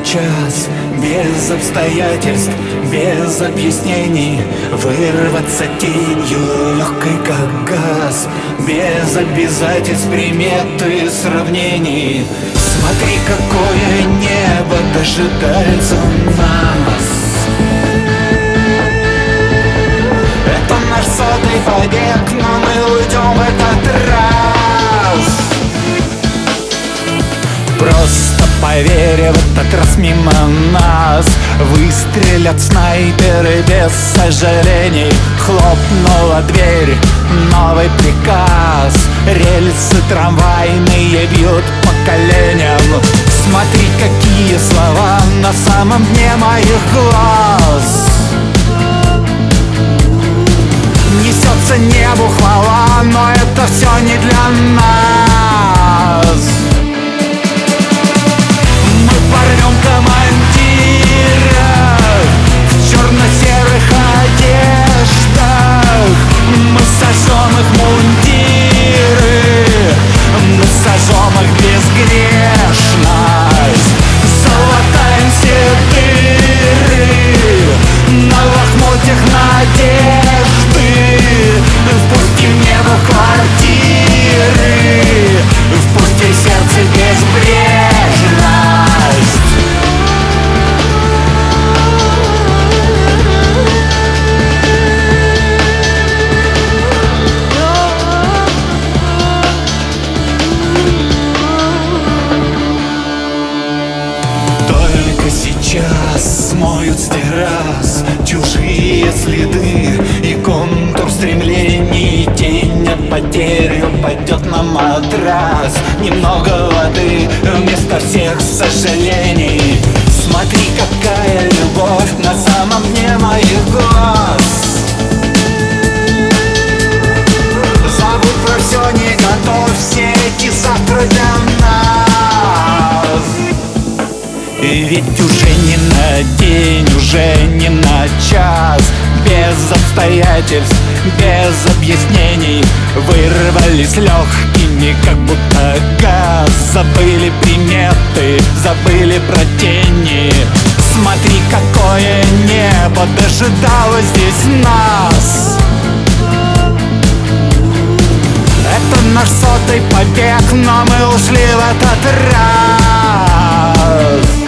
сейчас, без обстоятельств, без объяснений, вырваться тенью легкой как газ, без обязательств, примет и сравнений. Смотри, какое небо дожидается нас. Это наш сотый побег, но мы уйдем в этот раз. Просто поверь, в этот раз мимо нас выстрелят снайперы без сожалений. Хлопнула дверь, новый приказ. Рельсы трамвайные бьют по коленям. Смотри, какие слова на самом дне моих глаз. Несется небу хвала, но это все не для нас. Мы порвем командира в черно-серых одеждах. Мы сожжем их мундиры, мы сожжем их безгрешность. Залатаем все дыры на лохмотьях надежды. Впусти в небо квартиры, впусти в сердце безбрежность. Только сейчас смоют с террас чужие следы и контур стремлений. Тень от потери упадет на матрас. Немного воды вместо всех сожалений. Смотри, какая любовь на самом дне моих глаз. Забудь про все, не готов, все эти завтра для нас. Ведь уже не на день, уже не на час. Без обстоятельств, без объяснений вырвались легкими, как будто газ. Забыли приметы, забыли про тени. Смотри, какое небо дожидалось здесь нас. Это наш сотый побег, но мы ушли в этот раз.